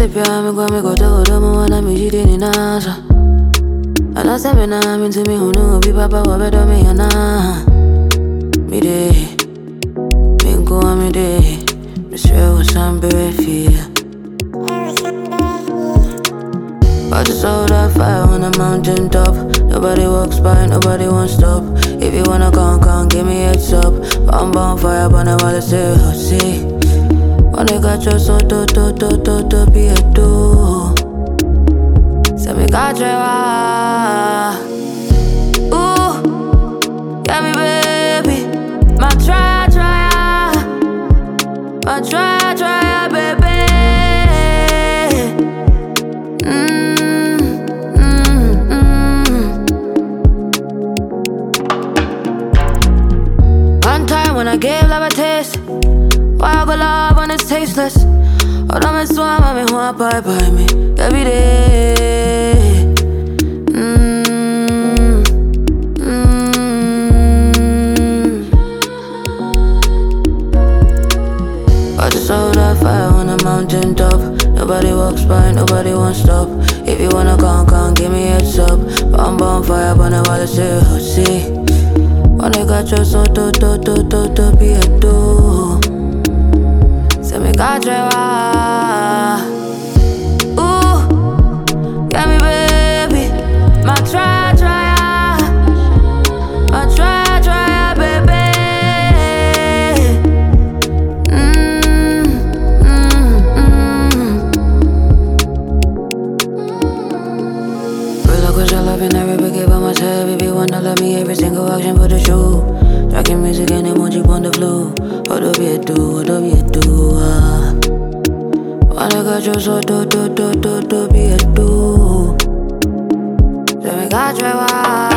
piame kwa me kota kota mo wana mi jide ni nasa. Ana sebe na mi to mi hunu bi papa wa bedo mi yana. Mi de, mi nko wa mi de. Mi swear wa sambe feel. I just saw that fire on the mountain top. Nobody walks by, nobody won't stop. If you wanna come, give me heads up. I'm bonfire, but I wanna say, oh, see. When I got your so to be a do. Say me got you, ooh, yeah me baby. My try, baby. One time when I gave love a taste, why I go love when it's tasteless? Hold on, me swam, me want bye me every day. I just saw that fire on the mountain top. Nobody walks by, nobody won't stop. If you wanna come, give me heads up. I'm bonfire, but I wanna say, oh, see. When I got your so to be a do. Say me got you, ooh, yeah me baby. My try, baby. Feel like I love in every big give on myself. If you wanna love me, every single action for the show. Tracking music and emoji on the flow. What do you do? When I got you so to be a do. Say me got you,